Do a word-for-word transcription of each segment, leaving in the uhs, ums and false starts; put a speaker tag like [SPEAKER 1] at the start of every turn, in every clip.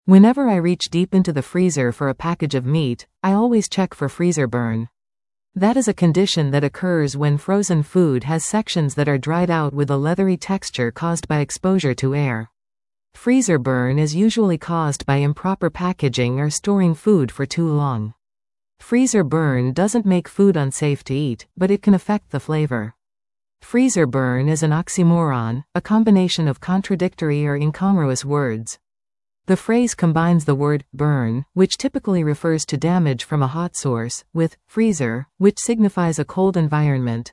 [SPEAKER 1] Whenever I reach deep into the freezer for a package of meat, I always check for freezer burn. That is a condition that occurs when frozen food has sections that are dried out with a leathery texture caused by exposure to air. Freezer burn is usually caused by improper packaging or storing food for too long. Freezer burn doesn't make food unsafe to eat, but it can affect the flavor. Freezer burn is an oxymoron, a combination of contradictory or incongruous words. The phrase combines the word burn, which typically refers to damage from a hot source, with freezer, which signifies a cold environment.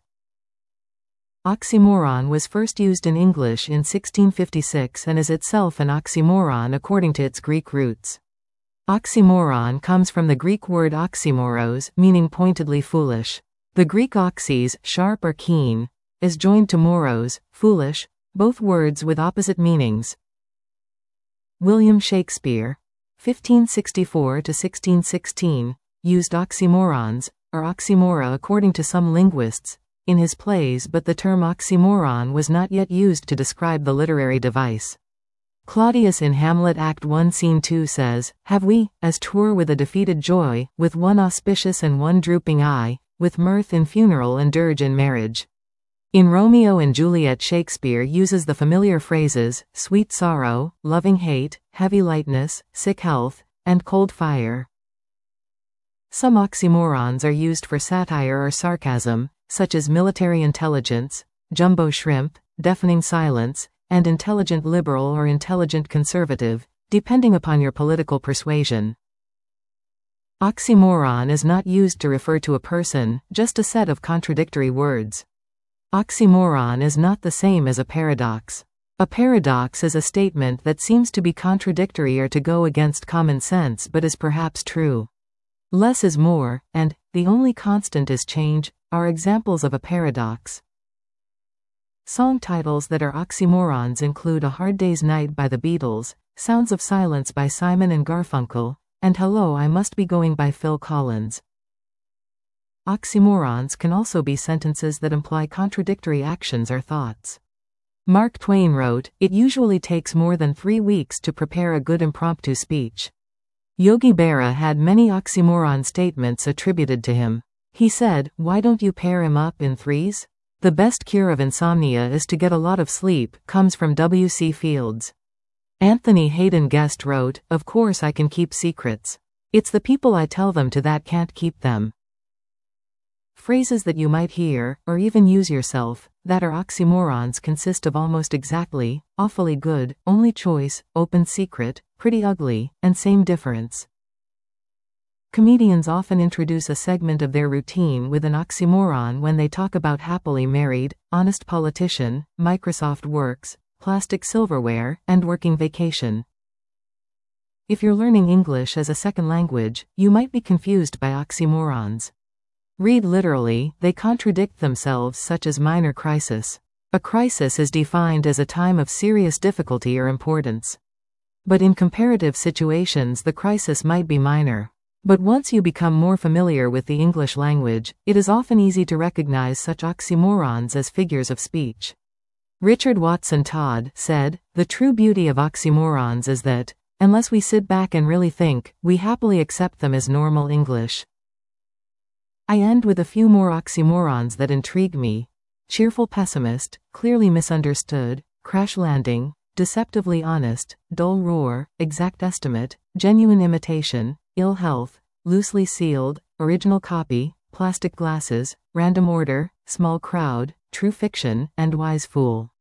[SPEAKER 1] Oxymoron was first used in English in sixteen fifty-six and is itself an oxymoron according to its Greek roots. Oxymoron comes from the Greek word oxymoros, meaning pointedly foolish. The Greek oxys, sharp or keen, is joined to moros, foolish, both words with opposite meanings. William Shakespeare, fifteen sixty-four to sixteen sixteen, used oxymorons, or oxymora according to some linguists, in his plays, but the term oxymoron was not yet used to describe the literary device. Claudius in Hamlet Act one Scene two says, "Have we, as 'twere with a defeated joy, with one auspicious and one drooping eye, with mirth in funeral and dirge in marriage." In Romeo and Juliet, Shakespeare uses the familiar phrases, sweet sorrow, loving hate, heavy lightness, sick health, and cold fire. Some oxymorons are used for satire or sarcasm, such as military intelligence, jumbo shrimp, deafening silence, and intelligent liberal or intelligent conservative, depending upon your political persuasion. Oxymoron is not used to refer to a person, just a set of contradictory words. Oxymoron is not the same as a paradox. A paradox is a statement that seems to be contradictory or to go against common sense but is perhaps true. Less is more, and the only constant is change, are examples of a paradox. Song titles that are oxymorons include A Hard Day's Night by the Beatles, Sounds of Silence by Simon and Garfunkel, and Hello, I Must Be Going by Phil Collins. Oxymorons can also be sentences that imply contradictory actions or thoughts. Mark Twain wrote, "It usually takes more than three weeks to prepare a good impromptu speech." Yogi Berra had many oxymoron statements attributed to him. He said, "Why don't you pair him up in threes? The best cure of insomnia is to get a lot of sleep," comes from W C Fields. Anthony Hayden Guest wrote, "Of course I can keep secrets. It's the people I tell them to that can't keep them." Phrases that you might hear, or even use yourself, that are oxymorons consist of almost exactly, awfully good, only choice, open secret, pretty ugly, and same difference. Comedians often introduce a segment of their routine with an oxymoron when they talk about happily married, honest politician, Microsoft Works, plastic silverware, and working vacation. If you're learning English as a second language, you might be confused by oxymorons. Read literally, they contradict themselves, such as minor crisis. A crisis is defined as a time of serious difficulty or importance. But in comparative situations the crisis might be minor. But once you become more familiar with the English language, it is often easy to recognize such oxymorons as figures of speech. Richard Watson Todd said, "The true beauty of oxymorons is that, unless we sit back and really think, we happily accept them as normal English." I end with a few more oxymorons that intrigue me. Cheerful pessimist, clearly misunderstood, crash landing, deceptively honest, dull roar, exact estimate, genuine imitation, ill health, loosely sealed, original copy, plastic glasses, random order, small crowd, true fiction, and wise fool.